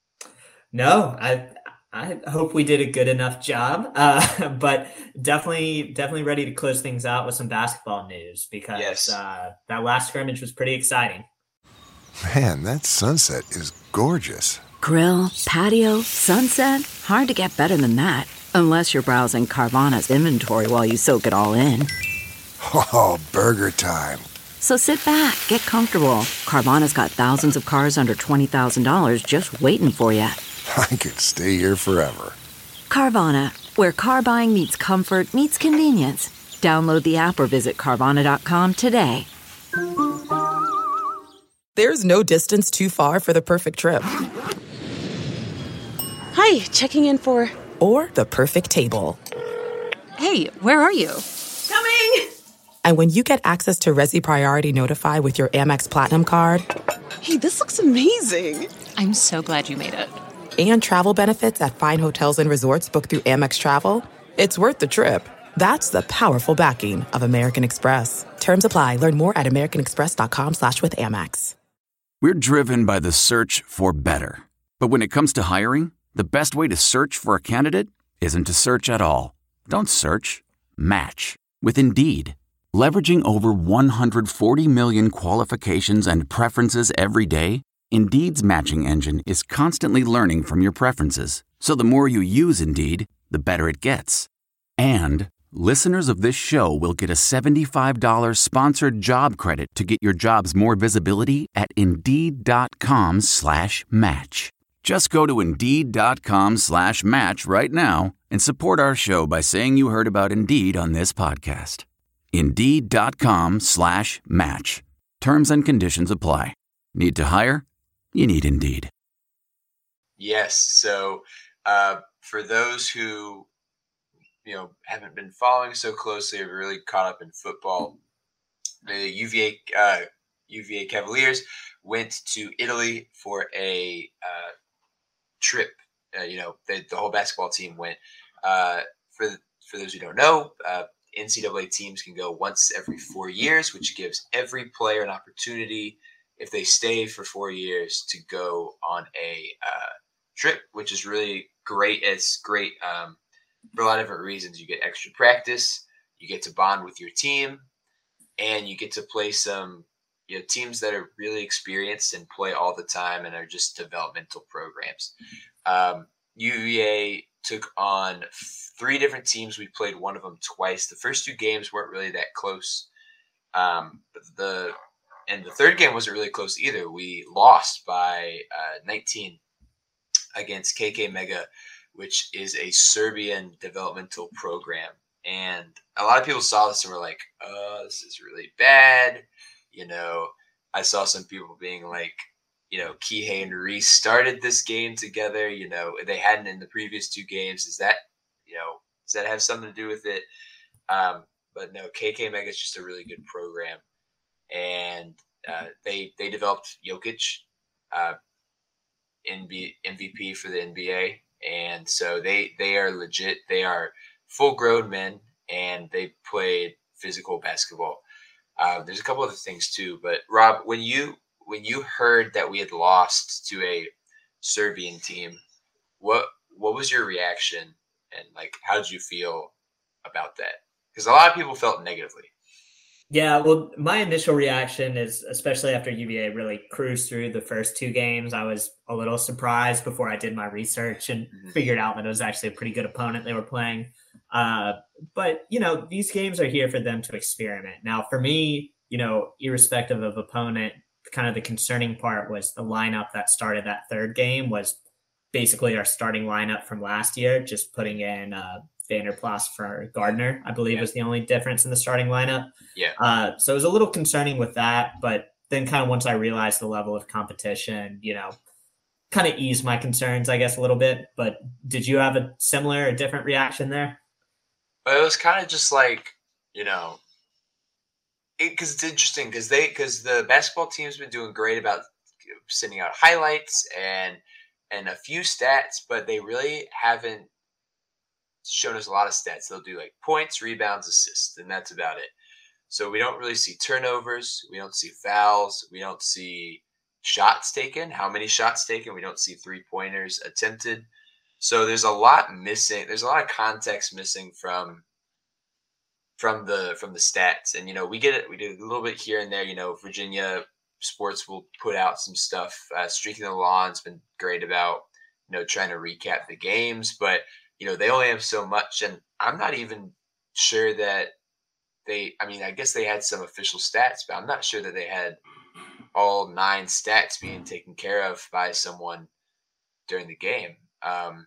No, I I hope we did a good enough job, uh, but definitely definitely ready to close things out with some basketball news because yes. uh, that last scrimmage was pretty exciting. Man, that sunset is gorgeous. Grill, patio, sunset. Hard to get better than that. Unless you're browsing Carvana's inventory while you soak it all in. Oh, burger time. So sit back, get comfortable. Carvana's got thousands of cars under twenty thousand dollars just waiting for you. I could stay here forever. Carvana, where car buying meets comfort, meets convenience. Download the app or visit Carvana dot com today. There's no distance too far for the perfect trip. Hi, checking in for... Or the perfect table. Hey, where are you? Coming! And when you get access to Resi Priority Notify with your Amex Platinum card... Hey, this looks amazing! I'm so glad you made it. And travel benefits at fine hotels and resorts booked through Amex Travel, it's worth the trip. That's the powerful backing of American Express. Terms apply. Learn more at americanexpress.com slash with Amex. We're driven by the search for better. But when it comes to hiring, the best way to search for a candidate isn't to search at all. Don't search. Match. With Indeed. Leveraging over one hundred forty million qualifications and preferences every day, Indeed's matching engine is constantly learning from your preferences. So the more you use Indeed, the better it gets. And listeners of this show will get a seventy-five dollars sponsored job credit to get your jobs more visibility at Indeed.com slash match. Just go to Indeed.com slash match right now and support our show by saying you heard about Indeed on this podcast. Indeed.com slash match. Terms and conditions apply. Need to hire? You need Indeed. Yes. So uh, for those who, you know, haven't been following so closely or really caught up in football, the U V A uh, U V A Cavaliers went to Italy for a uh, trip. Uh, you know, they, the whole basketball team went. Uh, for for those who don't know, uh, N C double A teams can go once every four years, which gives every player an opportunity, if they stay for four years, to go on a uh, trip, which is really great. It's great um, for a lot of different reasons. You get extra practice, you get to bond with your team, and you get to play some you know teams that are really experienced and play all the time and are just developmental programs. Um, U V A took on three different teams. We played one of them twice. The first two games weren't really that close. Um, but the and the third game wasn't really close either. We lost by uh, nineteen against K K Mega, which is a Serbian developmental program. And a lot of people saw this and were like, "Oh, this is really bad." You know, I saw some people being like, you know, Kihei and Reese started this game together. You know, they hadn't in the previous two games. Is that, you know, does that have something to do with it? Um, but no, K K Mega is just a really good program. And uh, they they developed Jokic, uh, N B, M V P for the N B A. And so they, they are legit. They are full-grown men, and they played physical basketball. Uh, there's a couple other things too. But, Rob, when you – when you heard that we had lost to a Serbian team, what what was your reaction, and like how did you feel about that? Because a lot of people felt negatively. Yeah, well, my initial reaction is, especially after U V A really cruised through the first two games, I was a little surprised before I did my research and mm-hmm. figured out that it was actually a pretty good opponent they were playing. Uh, but, you know, these games are here for them to experiment. Now, for me, you know, irrespective of opponent, kind of the concerning part was the lineup that started that third game was basically our starting lineup from last year, just putting in uh, Vanderplas for Gardner, I believe yeah. was the only difference in the starting lineup. Yeah. Uh, so it was a little concerning with that, but then kind of once I realized the level of competition, you know, kind of eased my concerns, I guess, a little bit. But did you have a similar or different reaction there? But it was kind of just like, you know, because it, it's interesting because they because the basketball team's been doing great about sending out highlights and and a few stats, but they really haven't shown us a lot of stats. They'll do like points, rebounds, assists, and that's about it. So we don't really see turnovers, we don't see fouls, we don't see shots taken. How many shots taken? We don't see three pointers attempted. So there's a lot missing. There's a lot of context missing from. From the from the stats, and you know we get it. We did a little bit here and there. You know, Virginia Sports will put out some stuff. Uh, Streaking the Lawn's been great about you know trying to recap the games, but you know they only have so much, and I'm not even sure that they. I mean, I guess they had some official stats, but I'm not sure that they had all nine stats being taken care of by someone during the game. Um,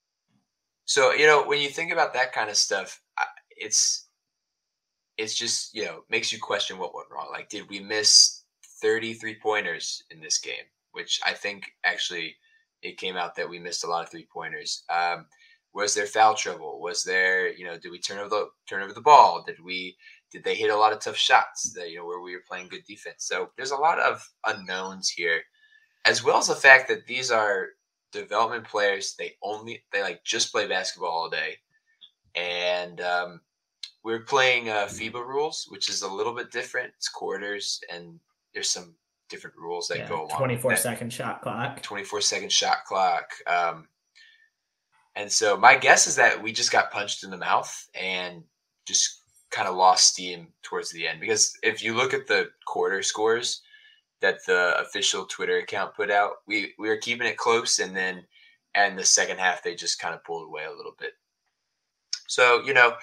so you know when you think about that kind of stuff, it's. It's just, you know, makes you question what went wrong. Like, did we miss thirty three-pointers in this game? Which I think actually it came out that we missed a lot of three-pointers. Um, was there foul trouble? Was there, you know, did we turn over the turn over the ball? Did we did they hit a lot of tough shots that, you know, where we were playing good defense? So there's a lot of unknowns here, as well as the fact that these are development players. They only they like just play basketball all day. And um we're playing uh, FIBA rules, which is a little bit different. It's quarters, and there's some different rules that yeah, go along. twenty-four second shot clock. twenty-four second shot clock. Um, and so my guess is that we just got punched in the mouth and just kind of lost steam towards the end. Because if you look at the quarter scores that the official Twitter account put out, we, we were keeping it close, and then and the second half they just kind of pulled away a little bit. So, you know,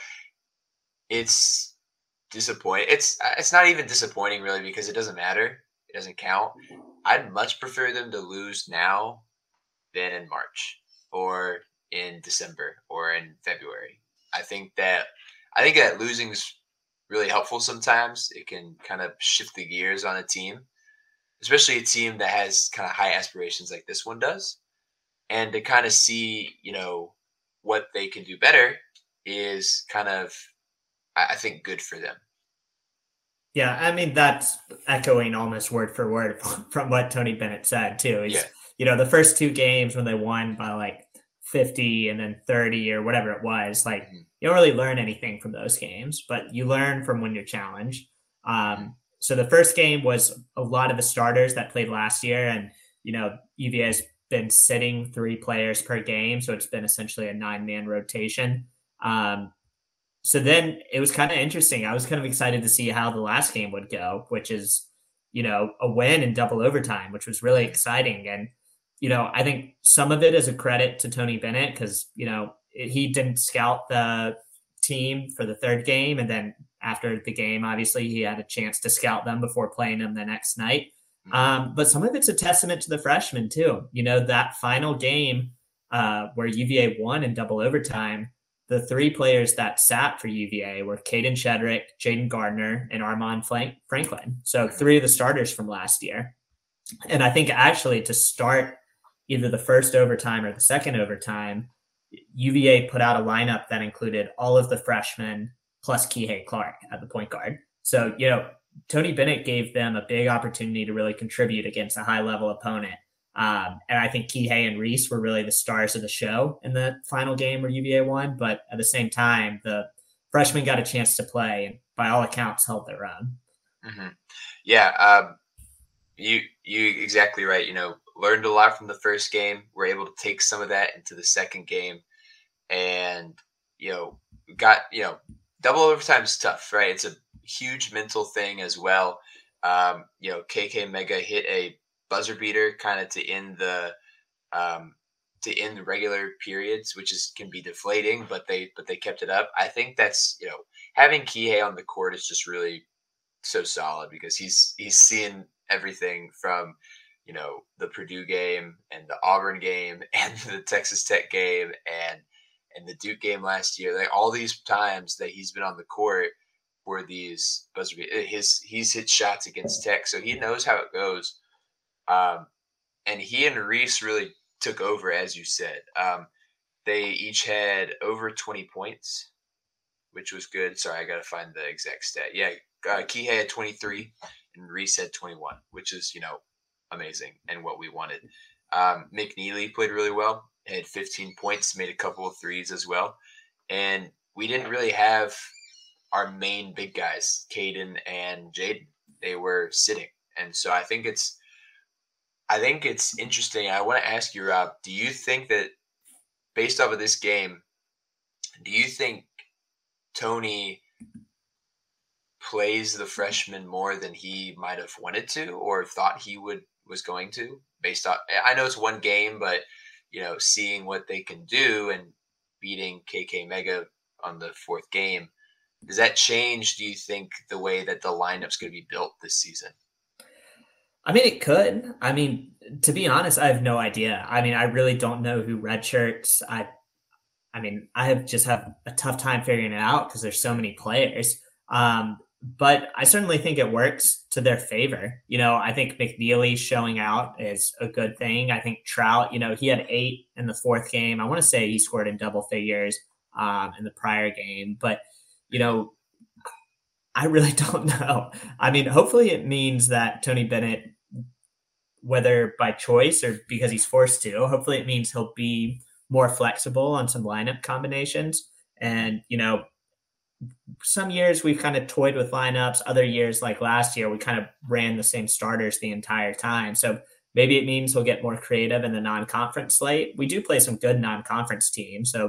it's disappointing. It's it's not even disappointing really, because it doesn't matter. It doesn't count. I'd much prefer them to lose now than in March or in December or in February. I think that I think that losing is really helpful sometimes. It can kind of shift the gears on a team, especially a team that has kind of high aspirations like this one does. And to kind of see, you know, what they can do better is kind of, I think, good for them. Yeah, I mean, that's echoing almost word for word from what Tony Bennett said, too. Is, yeah. You know, the first two games when they won by like fifty and then thirty or whatever it was, like, mm-hmm. you don't really learn anything from those games, but you learn from when you're challenged. Um, so the first game was a lot of the starters that played last year, and, you know, U V A has been sitting three players per game, so it's been essentially a nine-man rotation. Um, so then it was kind of interesting. I was kind of excited to see how the last game would go, which is, you know, a win in double overtime, which was really exciting. And, you know, I think some of it is a credit to Tony Bennett because, you know, he didn't scout the team for the third game. And then after the game, obviously, he had a chance to scout them before playing them the next night. Um, but some of it's a testament to the freshmen, too. You know, that final game uh, where U V A won in double overtime, the three players that sat for U V A were Caden Shedrick, Jaden Gardner, and Armand Franklin. So three of the starters from last year. And I think actually to start either the first overtime or the second overtime, U V A put out a lineup that included all of the freshmen plus Kihei Clark at the point guard. So, you know, Tony Bennett gave them a big opportunity to really contribute against a high-level opponent. Um, and I think Kihei and Reese were really the stars of the show in the final game where U V A won. But at the same time, the freshmen got a chance to play and by all accounts held their own. Mm-hmm. Yeah, um, you you exactly right. You know, learned a lot from the first game. We're able to take some of that into the second game. And, you know, got, you know, double overtime is tough, right? It's a huge mental thing as well. Um, you know, K K Mega hit a buzzer beater kind of to end the um, to end the regular periods, which is can be deflating, but they but they kept it up. I think that's, you know, having Kihei on the court is just really so solid because he's he's seeing everything from, you know, the Purdue game and the Auburn game and the Texas Tech game and and the Duke game last year. Like all these times that he's been on the court for these buzzer beaters, his he's hit shots against Tech, so he knows how it goes. Um, and he and Reese really took over, as you said. Um, they each had over twenty points, which was good. Sorry, I got to find the exact stat. Yeah, uh, Kihei had twenty-three and Reese had twenty-one, which is, you know, amazing and what we wanted. Um, McNeely played really well, had fifteen points, made a couple of threes as well. And we didn't really have our main big guys, Caden and Jaden. They were sitting. And so I think it's, I think it's interesting. I want to ask you, Rob, do you think that based off of this game, do you think Tony plays the freshman more than he might have wanted to or thought he would was going to based on, I know it's one game, but, you know, seeing what they can do and beating K K Mega on the fourth game, does that change, do you think, the way that the lineup's going to be built this season? I mean, it could. I mean, to be honest, I have no idea. I mean, I really don't know who redshirts. I, I mean, I have just have a tough time figuring it out because there's so many players. Um, but I certainly think it works to their favor. You know, I think McNeely showing out is a good thing. I think Trout, you know, he had eight in the fourth game. I want to say he scored in double figures um, in the prior game. But, you know, I really don't know. I mean, hopefully it means that Tony Bennett, whether by choice or because he's forced to, hopefully it means he'll be more flexible on some lineup combinations. And, you know, some years we've kind of toyed with lineups. Other years, like last year, we kind of ran the same starters the entire time. So maybe it means we'll get more creative in the non-conference slate. We do play some good non-conference teams, so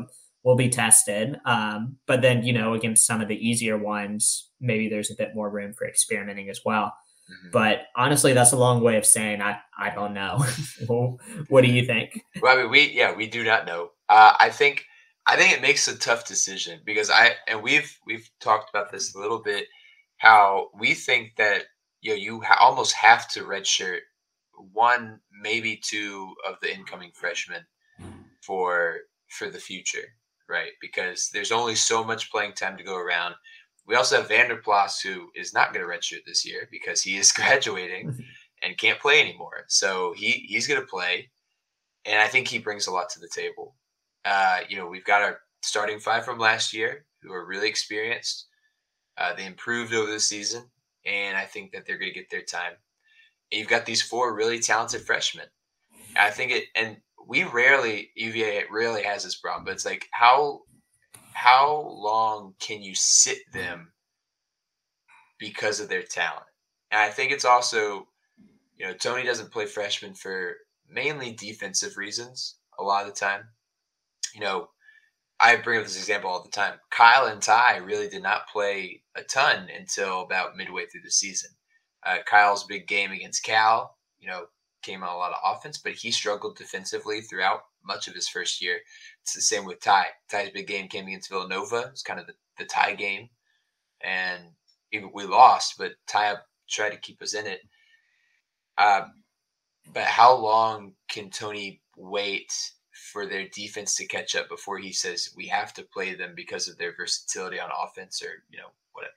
will be tested. Um, but then, you know, against some of the easier ones, maybe there's a bit more room for experimenting as well. Mm-hmm. But honestly, that's a long way of saying I, I don't know. Well, what do you think? Well, I mean, we yeah, we do not know. Uh, I think I think it makes a tough decision because I and we've we've talked about this a little bit. How we think that you know you ha- almost have to redshirt one, maybe two of the incoming freshmen for for the future, right? Because there's only so much playing time to go around. We also have Vander Plas, who is not going to redshirt this year because he is graduating and can't play anymore. So he he's going to play, and I think he brings a lot to the table. Uh, you know, we've got our starting five from last year who are really experienced. Uh, they improved over the season, and I think that they're going to get their time. And you've got these four really talented freshmen. I think it, and we rarely, U V A rarely has this problem, but it's like how how long can you sit them because of their talent? And I think it's also, you know, Tony doesn't play freshmen for mainly defensive reasons a lot of the time. You know, I bring up this example all the time. Kyle and Ty really did not play a ton until about midway through the season. Uh, Kyle's big game against Cal, you know, came on a lot of offense, but he struggled defensively throughout much of his first year. It's the same with Ty. Ty's big game came against Villanova. It's kind of the, the Ty game. And even we lost, but Ty tried to keep us in it. Uh, but how long can Tony wait for their defense to catch up before he says we have to play them because of their versatility on offense or, you know, whatever?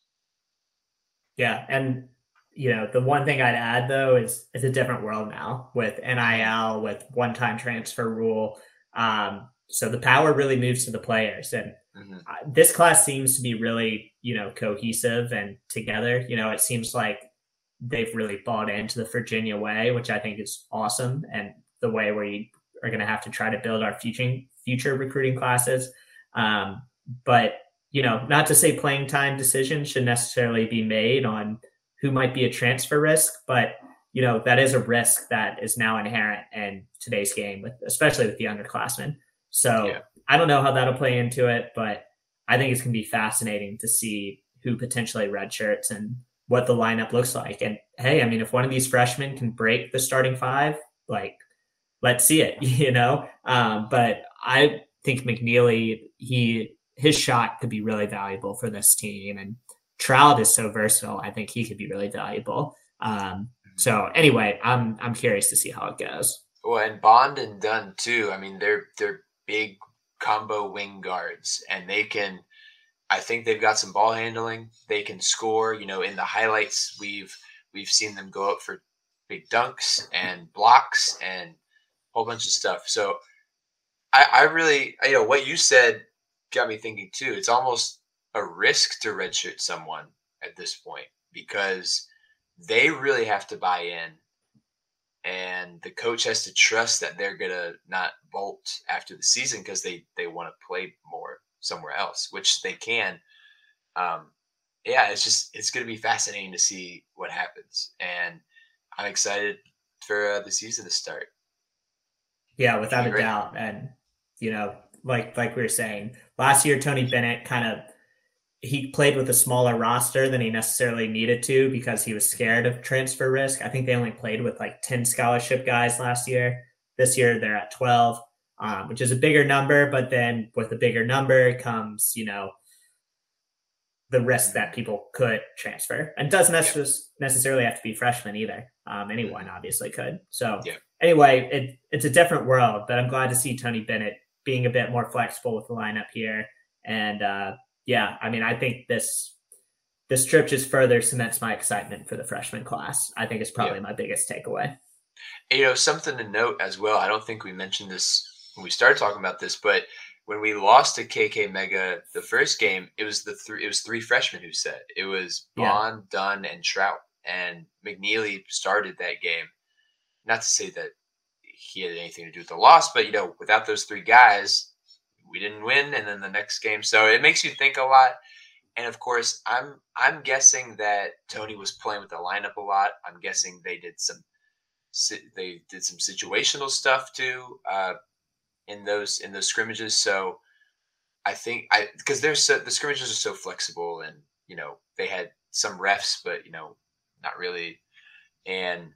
Yeah. And, you know, the one thing I'd add, though, is it's a different world now with N I L, with one-time transfer rule. Um, so the power really moves to the players. And mm-hmm. uh, this class seems to be really, you know, cohesive and together. You know, it seems like they've really bought into the Virginia way, which I think is awesome. And the way we are going to have to try to build our future, future recruiting classes. Um, but, you know, not to say playing time decisions should necessarily be made on who might be a transfer risk, but, you know, that is a risk that is now inherent in today's game, with especially with the underclassmen. So yeah. I don't know how that'll play into it, but I think it's going to be fascinating to see who potentially redshirts and what the lineup looks like. And hey, I mean, if one of these freshmen can break the starting five, like, let's see it, you know? Um, but I think McNeely, he, his shot could be really valuable for this team. And Trout is so versatile. I think he could be really valuable. Um, so anyway, I'm, I'm curious to see how it goes. Well, and Bond and Dunn too. I mean, they're, they're big combo wing guards, and they can, I think they've got some ball handling. They can score, you know, in the highlights. We've, we've seen them go up for big dunks and blocks and whole bunch of stuff. So I, I really, you know, what you said got me thinking too. It's almost a risk to redshirt someone at this point because they really have to buy in, and the coach has to trust that they're going to not bolt after the season because they, they want to play more somewhere else, which they can. Um, yeah, it's just, it's going to be fascinating to see what happens. And I'm excited for uh, the season to start. Yeah, without a doubt. And, you know, like like we were saying, last year, Tony Bennett kind of, he played with a smaller roster than he necessarily needed to because he was scared of transfer risk. I think they only played with like ten scholarship guys last year. This year, they're at twelve, um, which is a bigger number. But then with a bigger number comes, you know, the risk that people could transfer. And doesn't necessarily have to be freshmen either. Um, anyone obviously could. So yeah. Anyway, it, it's a different world, but I'm glad to see Tony Bennett being a bit more flexible with the lineup here. And uh, yeah, I mean, I think this this trip just further cements my excitement for the freshman class. I think it's probably yeah. my biggest takeaway. You know, something to note as well, I don't think we mentioned this when we started talking about this, but when we lost to K K Mega the first game, it was the three it was three freshmen who said it was Bond, yeah. Dunn, and Trout. And McNeely started that game. Not to say that he had anything to do with the loss, but, you know, without those three guys, we didn't win. And then the next game. So it makes you think a lot. And, of course, I'm I'm guessing that Tony was playing with the lineup a lot. I'm guessing they did some they did some situational stuff, too, uh, in those in those scrimmages. So I think I because there's so, the scrimmages are so flexible, and you know they had some refs, but you know not really, and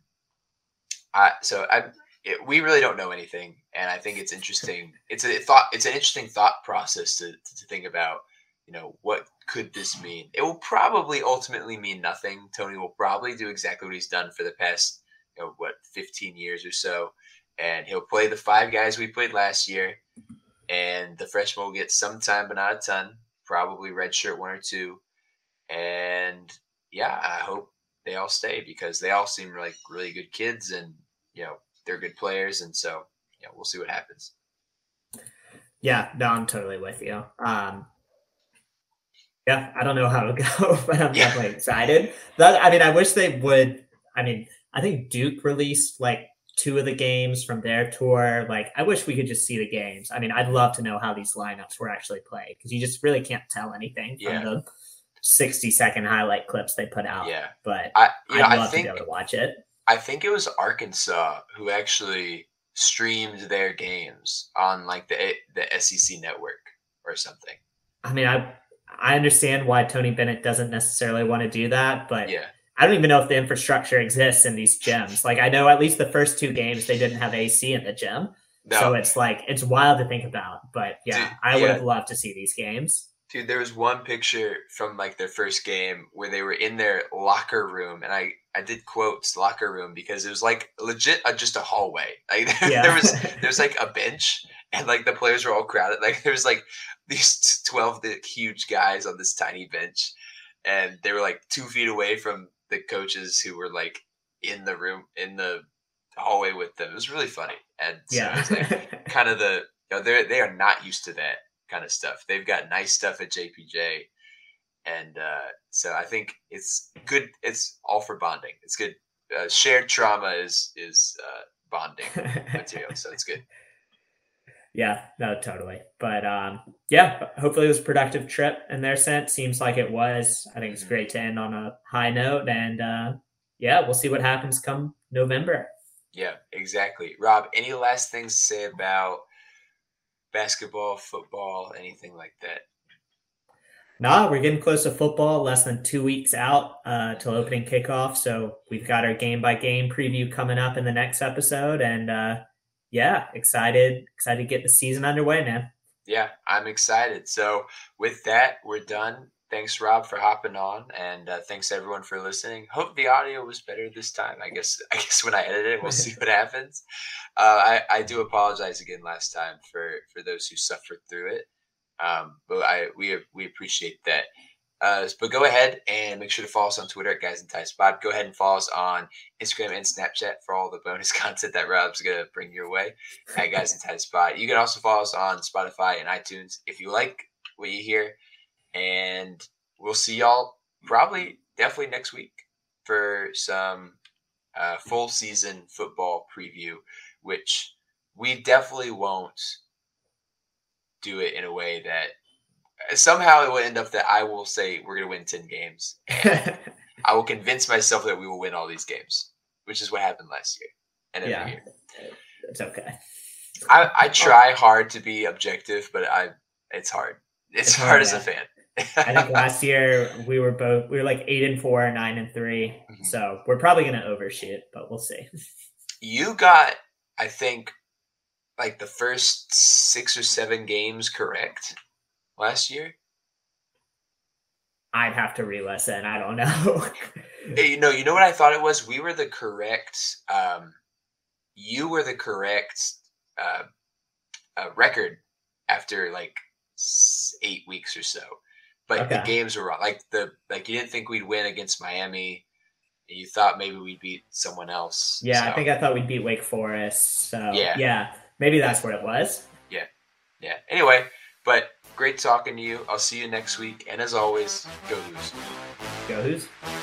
I so I it, we really don't know anything, and I think it's interesting. It's a thought. It's an interesting thought process to to think about. You know, what could this mean? It will probably ultimately mean nothing. Tony will probably do exactly what he's done for the past, you know, what, fifteen years or so. And he'll play the five guys we played last year. And the freshmen will get some time, but not a ton. Probably redshirt one or two. And yeah, I hope they all stay because they all seem like really good kids and, you know, they're good players. And so, yeah, we'll see what happens. Yeah, no, I'm totally with you. Um, Yeah, I don't know how it'll go, but I'm yeah. definitely excited. That, I mean, I wish they would. I mean, I think Duke released like two of the games from their tour. Like, I wish we could just see the games. I mean, I'd love to know how these lineups were actually played because you just really can't tell anything from yeah. the sixty second highlight clips they put out. Yeah. But I, you know, I'd love I think, to be able to watch it. I think it was Arkansas who actually streamed their games on like the the S E C network or something. I mean, I. I understand why Tony Bennett doesn't necessarily want to do that, but yeah. I don't even know if the infrastructure exists in these gyms. Like I know at least the first two games, they didn't have A C in the gym. No. So it's like, it's wild to think about, but yeah, Dude, I would yeah. have loved to see these games. Dude, there was one picture from like their first game where they were in their locker room, and I, I did quotes locker room because it was like legit uh, just a hallway. Like yeah. there was there's like a bench, and like the players were all crowded. Like there was like these twelve huge guys on this tiny bench, and they were like two feet away from the coaches who were like in the room in the hallway with them. It was really funny, and so yeah, it was like kind of the you know they they are not used to that kind of stuff. They've got nice stuff at J P J, and uh, so I think it's good. It's all for bonding. It's good. Uh, shared trauma is is uh, bonding material, so it's good. Yeah, no, totally. But um, yeah, hopefully it was a productive trip in their sense. Seems like it was. I think it's great to end on a high note, and uh, yeah, we'll see what happens come November. Yeah, exactly. Rob, any last things to say about basketball, football, anything like that? Nah, we're getting close to football, less than two weeks out uh, till opening kickoff. So we've got our game by game preview coming up in the next episode. And uh, yeah, excited, excited to get the season underway, man. Yeah, I'm excited. So with that, we're done. Thanks, Rob, for hopping on. And uh, thanks everyone for listening. Hope the audio was better this time. I guess I guess when I edit it, we'll see what happens. Uh, I, I do apologize again last time for, for those who suffered through it. Um, but I we we appreciate that. Uh, but go ahead and make sure to follow us on Twitter at Guys in Ties Pod. Go ahead and follow us on Instagram and Snapchat for all the bonus content that Rob's going to bring your way at Guys in Ties Pod. You can also follow us on Spotify and iTunes if you like what you hear. And we'll see y'all probably definitely next week for some uh, full season football preview, which we definitely won't do it in a way that somehow it will end up that I will say we're going to win ten games. And I will convince myself that we will win all these games, which is what happened last year and every yeah, year. It's okay. I, I try hard to be objective, but I it's hard. It's, it's hard, hard as a fan. I think last year we were both we were like eight and four, nine and three. Mm-hmm. So we're probably going to overshoot, but we'll see. You got, I think, like the first six or seven games correct last year. I'd have to re-listen. I don't know. You know, you know what I thought it was? We were the correct. Um, you were the correct uh, uh, record after like eight weeks or so. But okay. The games were wrong. Like the like you didn't think we'd win against Miami. And you thought maybe we'd beat someone else. Yeah, so. I think I thought we'd beat Wake Forest. So yeah, yeah, maybe that's what it was. Yeah, yeah. Anyway, but great talking to you. I'll see you next week. And as always, go Hoos. Go Hoos.